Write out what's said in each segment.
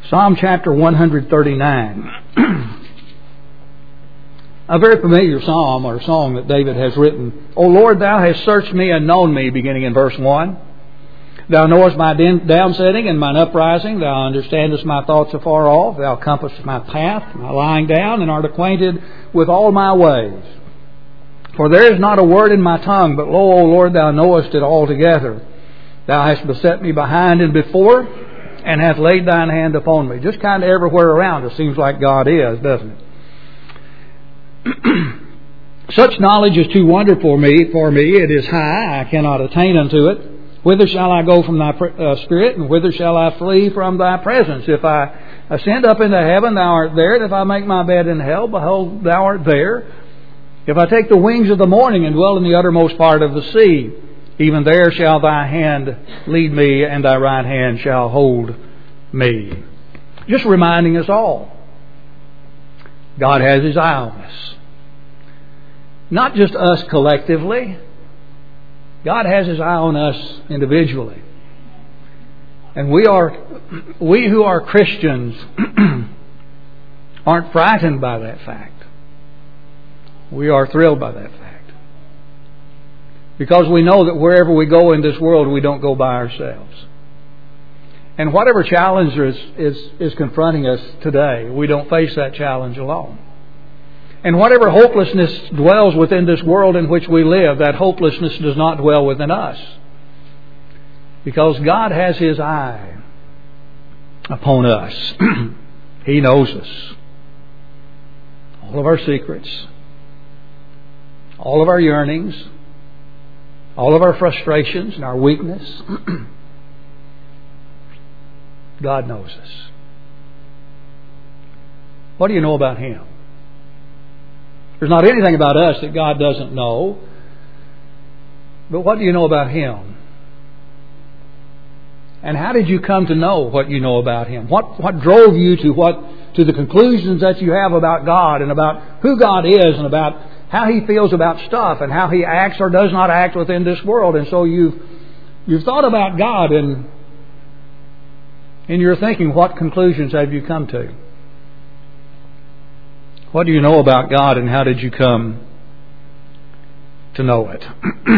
Psalm chapter 139. A very familiar psalm or song that David has written. O Lord, Thou hast searched me and known me, beginning in verse 1. Thou knowest my downsetting and mine uprising. Thou understandest my thoughts afar off. Thou compassest my path, my lying down, and art acquainted with all my ways. For there is not a word in my tongue, but lo, O Lord, Thou knowest it altogether. Thou hast beset me behind and before, and hast laid Thine hand upon me. Just kind of everywhere around us seems like God is, doesn't it? Such knowledge is too wonderful for me. It is high, I cannot attain unto it. Whither shall I go from Thy Spirit, and whither shall I flee from Thy presence? If I ascend up into heaven, Thou art there. And if I make my bed in hell, behold, Thou art there. If I take the wings of the morning and dwell in the uttermost part of the sea, even there shall Thy hand lead me, and Thy right hand shall hold me. Just reminding us all, God has His eye on us. Not just us collectively. God has His eye on us individually. And we who are Christians aren't frightened by that fact. We are thrilled by that fact. Because we know that wherever we go in this world, we don't go by ourselves. And whatever challenge is confronting us today, we don't face that challenge alone. And whatever hopelessness dwells within this world in which we live, that hopelessness does not dwell within us. Because God has His eye upon us. He knows us. All of our secrets. All of our yearnings. All of our frustrations and our weakness. God knows us. What do you know about Him? There's not anything about us that God doesn't know. But what do you know about Him? And how did you come to know what you know about Him? What drove you to the conclusions that you have about God and about who God is and about how He feels about stuff and how He acts or does not act within this world? And so you've thought about God, and in your thinking, what conclusions have you come to? What do you know about God, and how did you come to know it?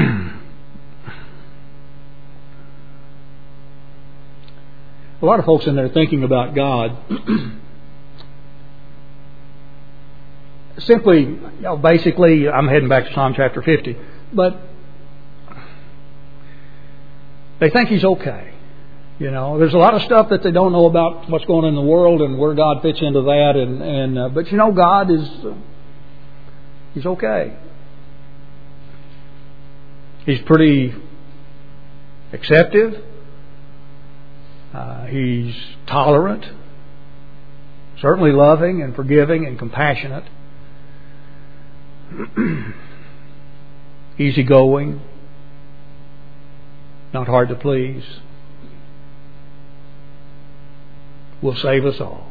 A lot of folks in there thinking about God simply, basically, I'm heading back to Psalm chapter 50, but they think He's okay. There's a lot of stuff that they don't know about what's going on in the world and where God fits into that. But God He's okay. He's pretty acceptive. He's tolerant. Certainly loving and forgiving and compassionate. Easygoing. Not hard to please. Will save us all.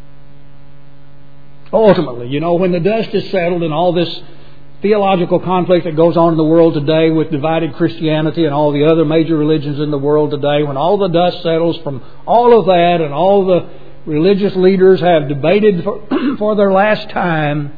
Ultimately, when the dust is settled and all this theological conflict that goes on in the world today with divided Christianity and all the other major religions in the world today, when all the dust settles from all of that and all the religious leaders have debated for their last time,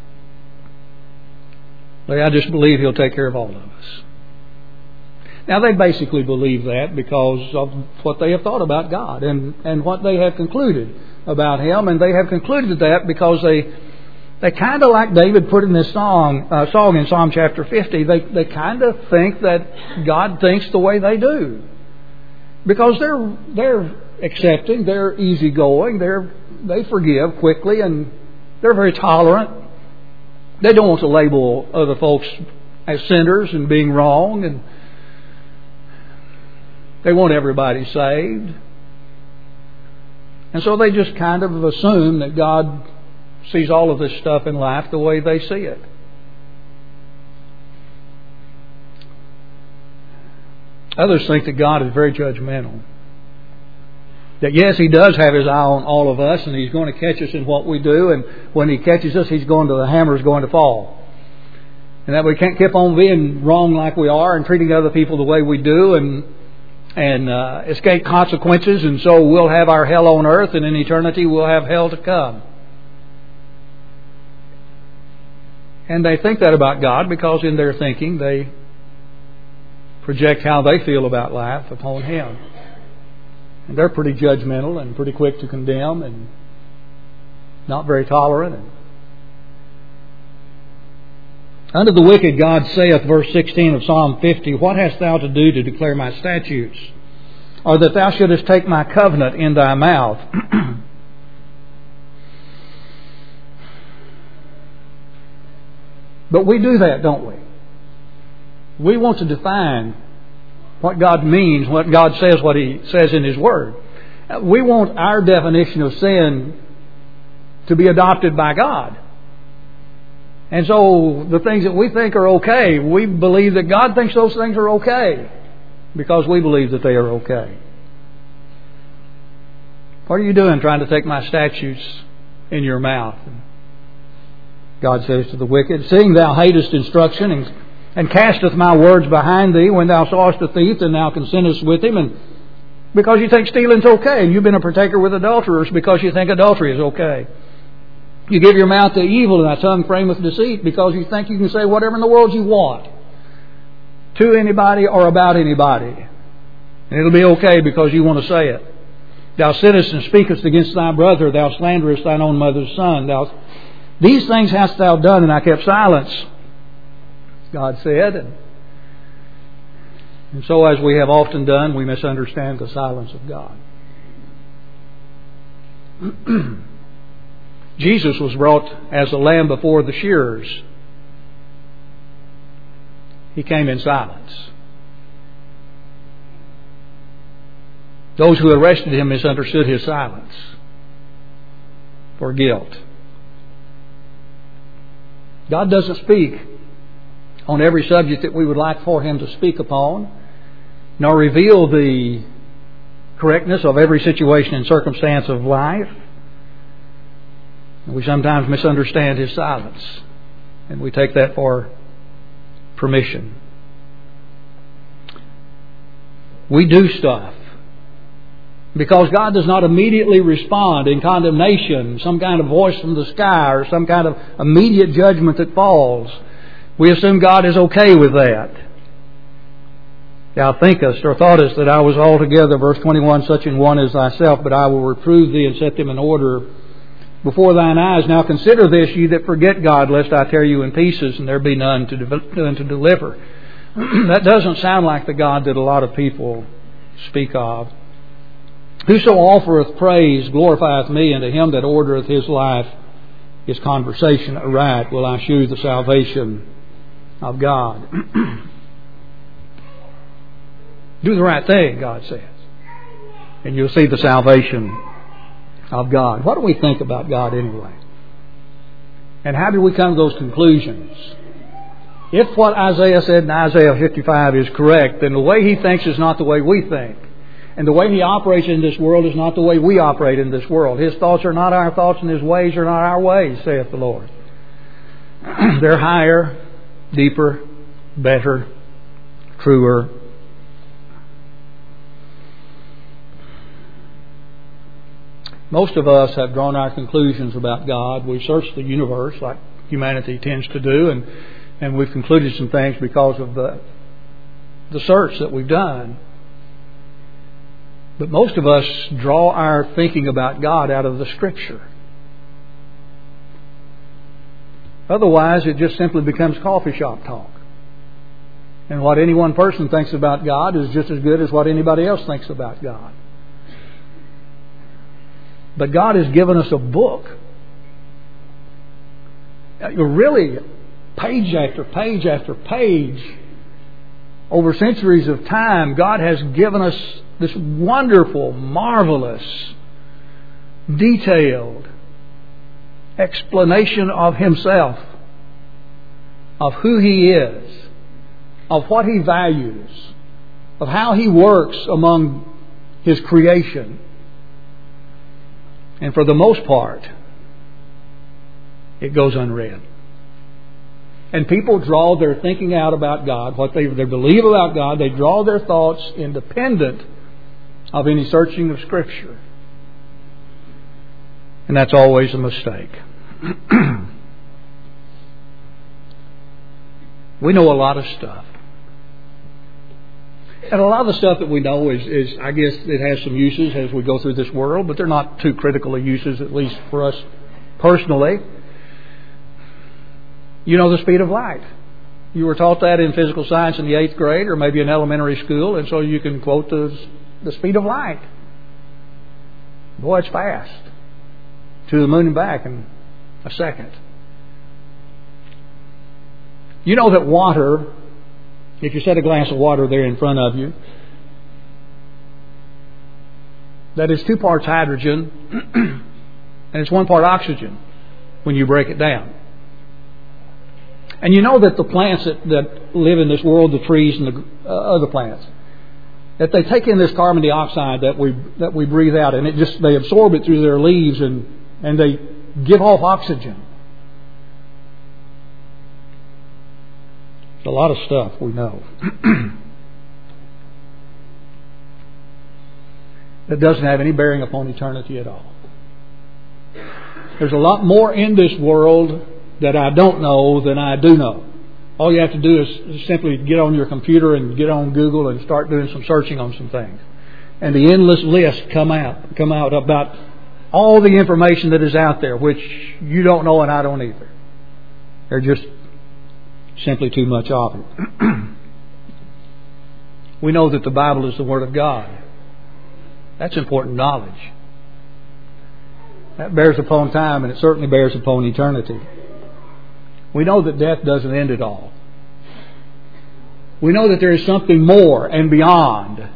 I just believe He'll take care of all of us. Now, they basically believe that because of what they have thought about God and what they have concluded about Him. And they have concluded that because they kind of, like David put in this song in Psalm chapter 50, they kind of think that God thinks the way they do. Because they're accepting, they're easygoing, they forgive quickly, and they're very tolerant. They don't want to label other folks as sinners and being wrong, and they want everybody saved. And so they just kind of assume that God sees all of this stuff in life the way they see it. Others think that God is very judgmental. That yes, He does have His eye on all of us, and He's going to catch us in what we do, and when He catches us, the hammer is going to fall. And that we can't keep on being wrong like we are and treating other people the way we do, and escape consequences, and so we'll have our hell on earth, and in eternity we'll have hell to come. And they think that about God because in their thinking they project how they feel about life upon Him. And they're pretty judgmental and pretty quick to condemn and not very tolerant. Unto the wicked God saith, verse 16 of Psalm 50, What hast thou to do to declare my statutes? Or that thou shouldest take my covenant in thy mouth? But we do that, don't we? We want to define what God means, what God says, what He says in His Word. We want our definition of sin to be adopted by God. And so the things that we think are okay, we believe that God thinks those things are okay because we believe that they are okay. What are you doing trying to take my statutes in your mouth? God says to the wicked, Seeing thou hatest instruction and casteth my words behind thee, when thou sawest a thief, then thou consentest with him, and because you think stealing's okay, and you've been a partaker with adulterers because you think adultery is okay. You give your mouth to evil, and thy tongue frameth deceit, because you think you can say whatever in the world you want to anybody or about anybody, and it'll be okay because you want to say it. Thou sittest and speakest against thy brother, thou slanderest thine own mother's son. These things hast thou done, and I kept silence, God said. And so, as we have often done, we misunderstand the silence of God. Jesus was brought as a lamb before the shearers. He came in silence. Those who arrested Him misunderstood His silence for guilt. God doesn't speak on every subject that we would like for Him to speak upon, nor reveal the correctness of every situation and circumstance of life. We sometimes misunderstand His silence, and we take that for permission. We do stuff because God does not immediately respond in condemnation, some kind of voice from the sky or some kind of immediate judgment that falls. We assume God is okay with that. Thou thinkest or thoughtest that I was altogether, verse 21, such an one as thyself, but I will reprove thee and set them in order before thine eyes. Now consider this, ye that forget God, lest I tear you in pieces and there be none to deliver. That doesn't sound like the God that a lot of people speak of. Whoso offereth praise glorifieth me, and to him that ordereth his life, his conversation aright, will I shew the salvation of God. Do the right thing, God says, and you'll see the salvation of God. What do we think about God anyway? And how do we come to those conclusions? If what Isaiah said in Isaiah 55 is correct, then the way He thinks is not the way we think. And the way He operates in this world is not the way we operate in this world. His thoughts are not our thoughts, and His ways are not our ways, saith the Lord. They're higher, deeper, better, truer. Most of us have drawn our conclusions about God. We've searched the universe like humanity tends to do, and we've concluded some things because of the search that we've done. But most of us draw our thinking about God out of the Scripture. Otherwise, it just simply becomes coffee shop talk. And what any one person thinks about God is just as good as what anybody else thinks about God. But God has given us a book. Really, page after page after page, over centuries of time, God has given us this wonderful, marvelous, detailed explanation of Himself, of who He is, of what He values, of how He works among His creation. And for the most part, it goes unread. And people draw their thinking out about God, what they believe about God. They draw their thoughts independent of any searching of Scripture. And that's always a mistake. We know a lot of stuff. And a lot of the stuff that we know is, I guess, it has some uses as we go through this world, but they're not too critical of uses, at least for us personally. You know the speed of light. You were taught that in physical science in the 8th grade or maybe in elementary school, and so you can quote the speed of light. Boy, it's fast. To the moon and back in a second. You know that water, if you set a glass of water there in front of you, that is 2 parts hydrogen and it's 1 part oxygen when you break it down. And you know that the plants that live in this world, the trees and the other plants, that they take in this carbon dioxide that we breathe out, and they absorb it through their leaves and they give off oxygen. It's a lot of stuff we know. That doesn't have any bearing upon eternity at all. There's a lot more in this world that I don't know than I do know. All you have to do is simply get on your computer and get on Google and start doing some searching on some things. And the endless list come out about all the information that is out there, which you don't know and I don't either. There's just simply too much of it. We know that the Bible is the Word of God. That's important knowledge. That bears upon time, and it certainly bears upon eternity. We know that death doesn't end it all. We know that there is something more and beyond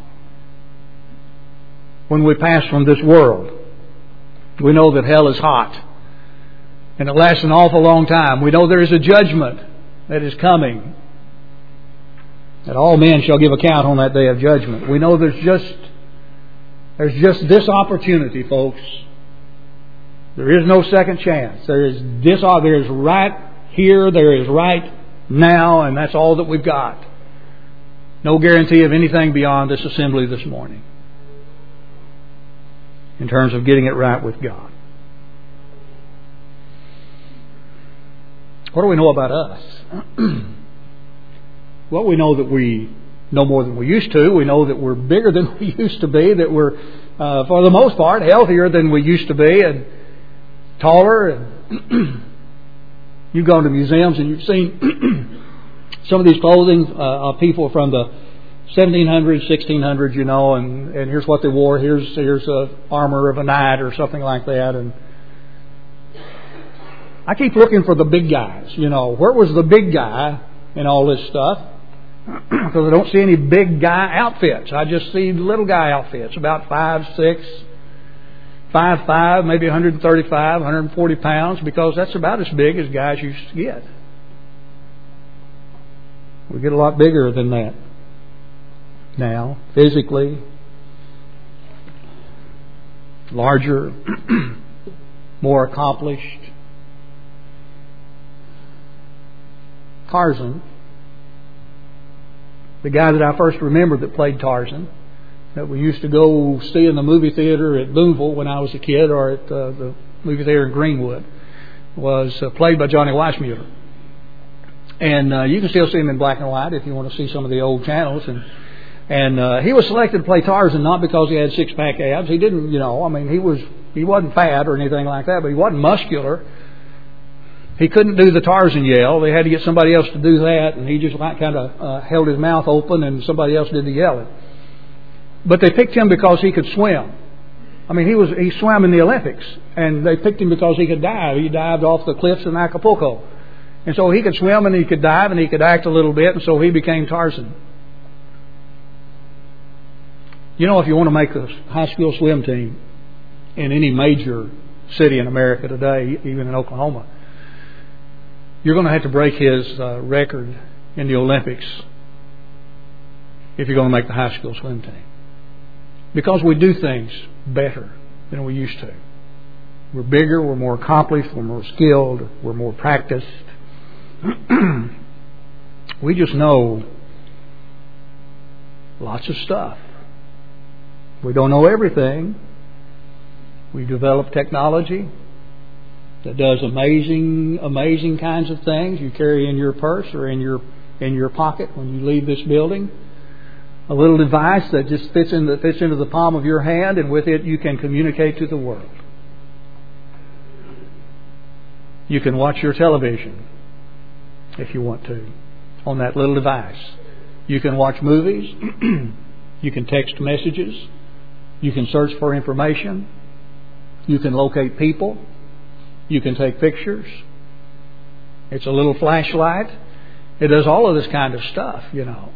when we pass from this world. We know that hell is hot and it lasts an awful long time. We know there is a judgment that is coming, that all men shall give account on that day of judgment. We know there's just this opportunity, folks. There is no second chance. There is right here, there is right now, and that's all that we've got. No guarantee of anything beyond this assembly this morning in terms of getting it right with God. What do we know about us? Well, we know that we know more than we used to. We know that we're bigger than we used to be, that we're, for the most part, healthier than we used to be, and taller. And you've gone to museums and you've seen some of these clothing of people from the 1700s, 1600s, you know, and here's what they wore. Here's a armor of a knight or something like that. And I keep looking for the big guys, you know. Where was the big guy in all this stuff? Because I don't see any big guy outfits. I just see little guy outfits, about 5'6", 5'5", maybe 135, 140 pounds, because that's about as big as guys used to get. We get a lot bigger than that now, physically, larger, more accomplished. Tarzan, the guy that I first remember that played Tarzan, that we used to go see in the movie theater at Boonville when I was a kid, or at the movie theater in Greenwood, was played by Johnny Weissmuller. And you can still see him in black and white if you want to see some of the old channels. And he was selected to play Tarzan not because he had six-pack abs. He didn't, you know, I mean, he wasn't fat or anything like that, but he wasn't muscular. He couldn't do the Tarzan yell. They had to get somebody else to do that, and he just kind of held his mouth open, and somebody else did the yelling. But they picked him because he could swim. I mean, he swam in the Olympics, and they picked him because he could dive. He dived off the cliffs in Acapulco. And so he could swim, and he could dive, and he could act a little bit, and so he became Tarzan. You know, if you want to make a high school swim team in any major city in America today, even in Oklahoma, you're going to have to break his record in the Olympics if you're going to make the high school swim team. Because we do things better than we used to. We're bigger, we're more accomplished, we're more skilled, we're more practiced. We just know lots of stuff. We don't know everything. We develop technology that does amazing kinds of things. You carry in your purse or in your pocket when you leave this building a little device that just fits into the palm of your hand, and with it you can communicate to the world. You can watch your television if you want to on that little device. You can watch movies. You can text messages. You can search for information. You can locate people. You can take pictures. It's a little flashlight. It does all of this kind of stuff, you know.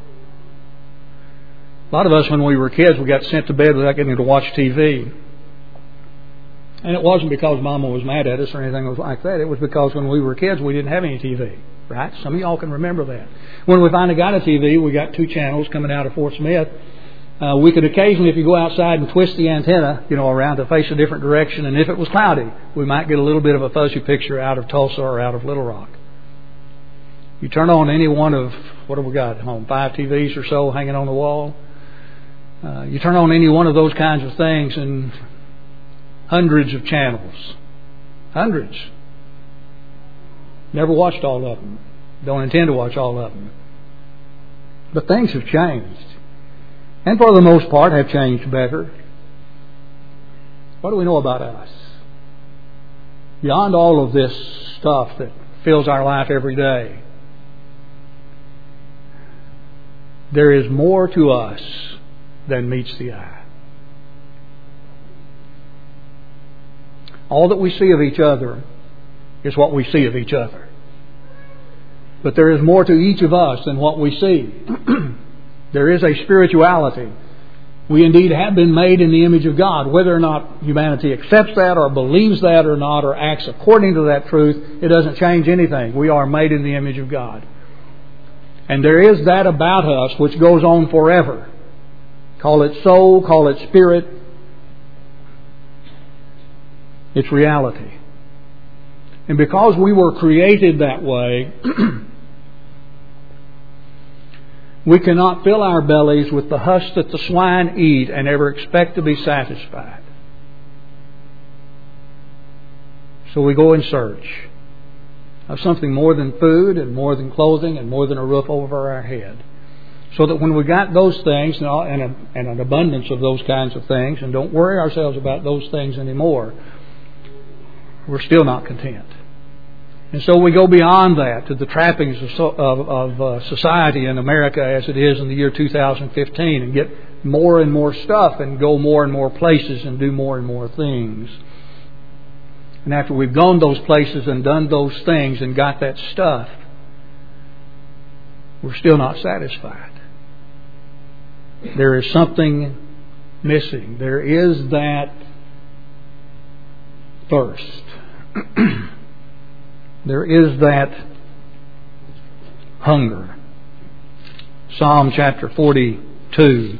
A lot of us, when we were kids, we got sent to bed without getting to watch TV. And it wasn't because Mama was mad at us or anything like that. It was because when we were kids, we didn't have any TV. Right? Some of y'all can remember that. When we finally got a TV, we got 2 channels coming out of Fort Smith. We could occasionally, if you go outside and twist the antenna, around to face a different direction, and if it was cloudy, we might get a little bit of a fuzzy picture out of Tulsa or out of Little Rock. You turn on any one of, what have we got at home, 5 TVs or so hanging on the wall. You turn on any one of those kinds of things and hundreds of channels. Hundreds. Never watched all of them. Don't intend to watch all of them. But things have changed. And for the most part have changed better. What do we know about us? Beyond all of this stuff that fills our life every day, there is more to us than meets the eye. All that we see of each other is what we see of each other. But there is more to each of us than what we see. There is a spirituality. We indeed have been made in the image of God. Whether or not humanity accepts that or believes that or not or acts according to that truth, it doesn't change anything. We are made in the image of God. And there is that about us which goes on forever. Call it soul, call it spirit. It's reality. And because we were created that way, we cannot fill our bellies with the husk that the swine eat and ever expect to be satisfied. So we go in search of something more than food and more than clothing and more than a roof over our head. So that when we got those things and an abundance of those kinds of things, and don't worry ourselves about those things anymore, we're still not content. And so we go beyond that to the trappings of society in America as it is in the year 2015 and get more and more stuff and go more and more places and do more and more things. And after we've gone those places and done those things and got that stuff, we're still not satisfied. There is something missing. There is that thirst. There is that hunger. Psalm chapter 42.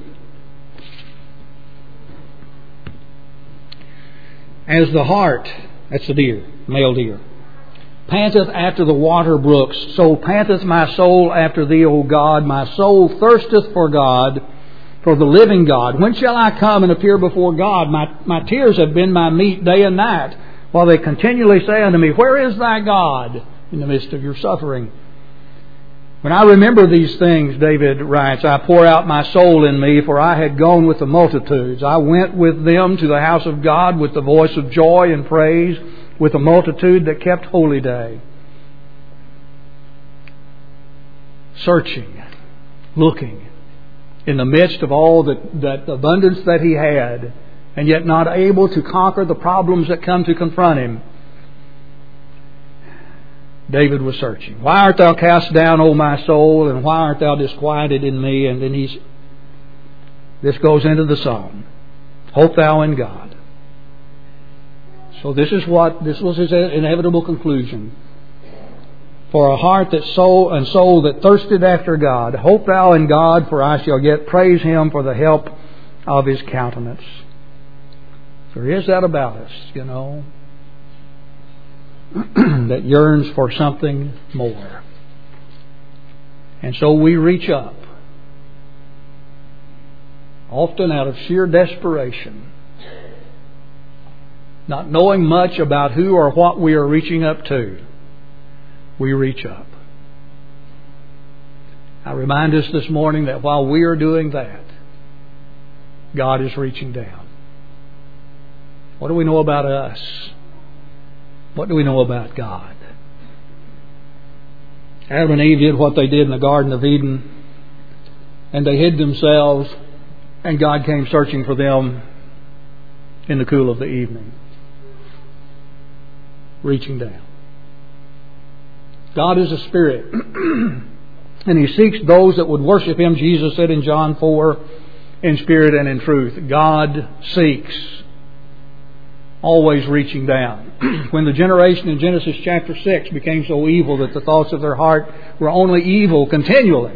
As the hart, that's the deer, male deer, panteth after the water brooks, so panteth my soul after Thee, O God. My soul thirsteth for God, for the living God. When shall I come and appear before God? My tears have been my meat day and night, while they continually say unto me, Where is thy God in the midst of your suffering? When I remember these things, David writes, I pour out my soul in me, for I had gone with the multitudes. I went with them to the house of God with the voice of joy and praise, with a multitude that kept holy day. Searching, looking, in the midst of all that abundance that he had, and yet not able to conquer the problems that come to confront him. David was searching. Why art thou cast down, O my soul, and why art thou disquieted in me? And then this goes into the psalm. Hope thou in God. So this was his inevitable conclusion. For a heart that soul that thirsted after God, hope thou in God, for I shall yet praise Him for the help of His countenance. There is that about us, that yearns for something more. And so we reach up. often out of sheer desperation, not knowing much about who or what we are reaching up to, we reach up. I remind us this morning that while we are doing that, God is reaching down. What do we know about us? What do we know about God? Adam and Eve did what they did in the Garden of Eden, and they hid themselves, and God came searching for them in the cool of the evening, reaching down. God is a spirit, and He seeks those that would worship Him. Jesus said in John 4, in spirit and in truth. God seeks, always reaching down. When the generation in Genesis chapter 6 became so evil that the thoughts of their heart were only evil continually,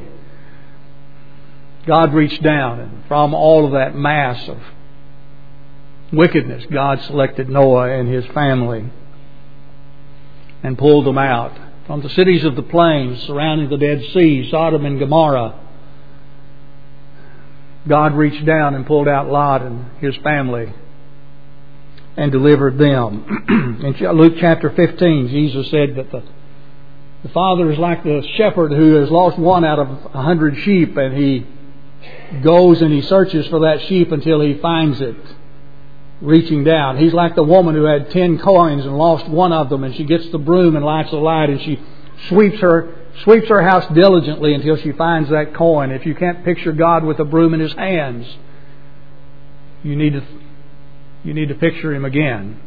God reached down, and from all of that mass of wickedness, God selected Noah and his family and pulled them out from the cities of the plains surrounding the Dead Sea, Sodom and Gomorrah. God reached down and pulled out Lot and his family and delivered them. In Luke chapter 15, Jesus said that the Father is like the shepherd who has lost one out of 100 sheep, and He goes and He searches for that sheep until He finds it, reaching down. He's like the woman who had 10 coins and lost one of them, and she gets the broom and lights a light, and she sweeps her house diligently until she finds that coin. If you can't picture God with a broom in His hands, you need to picture Him again.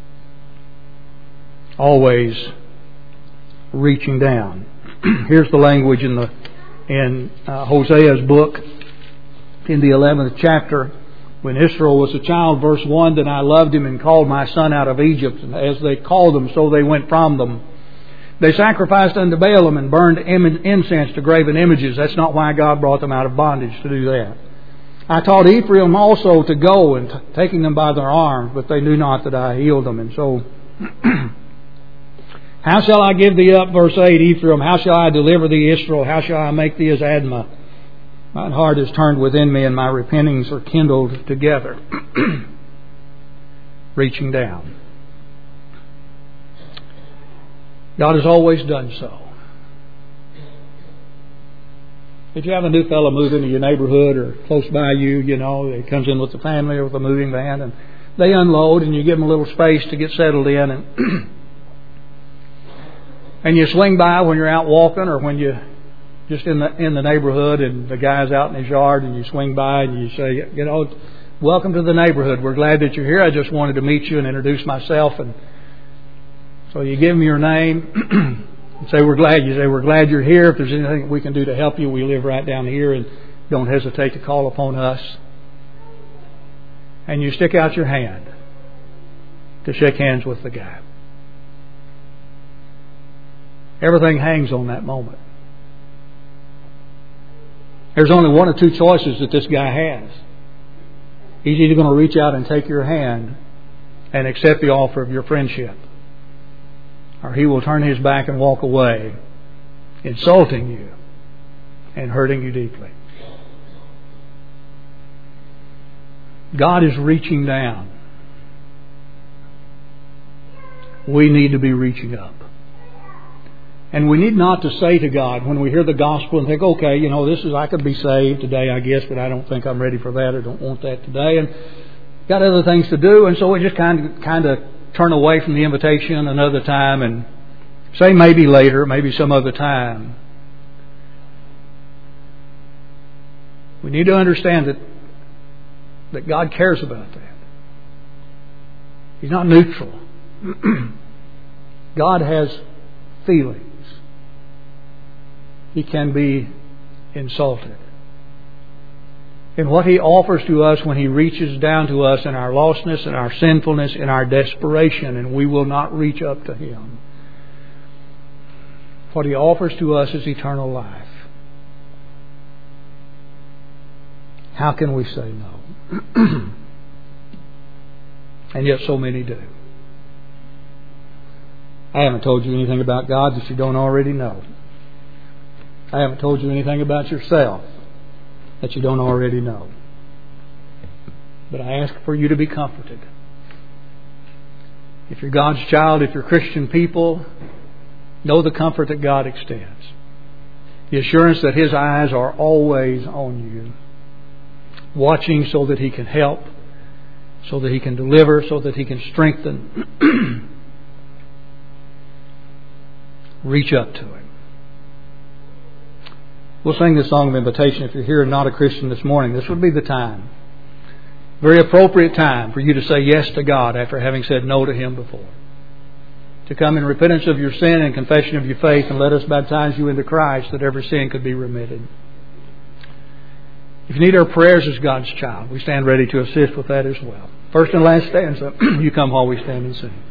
Always reaching down. Here's the language in Hosea's book in the 11th chapter. When Israel was a child, verse 1, then I loved him and called my son out of Egypt. And as they called them, so they went from them. They sacrificed unto Baalim and burned incense to graven images. That's not why God brought them out of bondage to do that. I taught Ephraim also to go, and taking them by their arms, but they knew not that I healed them. And so, how shall I give thee up, verse 8, Ephraim? How shall I deliver thee, Israel? How shall I make thee as Admah? My heart is turned within me, and my repentings are kindled together. Reaching down. God has always done so. If you have a new fellow move into your neighborhood or close by you, he comes in with the family or with a moving van, and they unload, and you give them a little space to get settled in, and you swing by when you're out walking, or when you just in the neighborhood, and the guy's out in his yard, and you swing by and you say, welcome to the neighborhood. We're glad that you're here. I just wanted to meet you and introduce myself. And so you give them your name. Say we're glad. You say we're glad you're here. If there's anything we can do to help you, we live right down here, and don't hesitate to call upon us. And you stick out your hand to shake hands with the guy. Everything hangs on that moment. There's only one or two choices that this guy has. He's either going to reach out and take your hand and accept the offer of your friendship, or he will turn his back and walk away, insulting you and hurting you deeply. God is reaching down. We need to be reaching up. And we need not to say to God when we hear the gospel and think, okay, I could be saved today, I guess, but I don't think I'm ready for that, or don't want that today, and got other things to do, and so we just kind of turn away from the invitation another time and say maybe later, maybe some other time. We need to understand that God cares about that. He's not neutral. God has feelings. He can be insulted. And what He offers to us when He reaches down to us in our lostness, in our sinfulness, in our desperation, and we will not reach up to Him, what He offers to us is eternal life. How can we say no? And yet so many do. I haven't told you anything about God that you don't already know. I haven't told you anything about yourself that you don't already know. But I ask for you to be comforted. If you're God's child, if you're Christian people, know the comfort that God extends. The assurance that His eyes are always on you, watching so that He can help, so that He can deliver, so that He can strengthen. Reach up to Him. We'll sing this song of invitation. If you're here and not a Christian this morning, this would be the time. Very appropriate time for you to say yes to God after having said no to Him before. To come in repentance of your sin and confession of your faith, and let us baptize you into Christ that every sin could be remitted. If you need our prayers as God's child, we stand ready to assist with that as well. First and last stanza, you come while we stand and sing.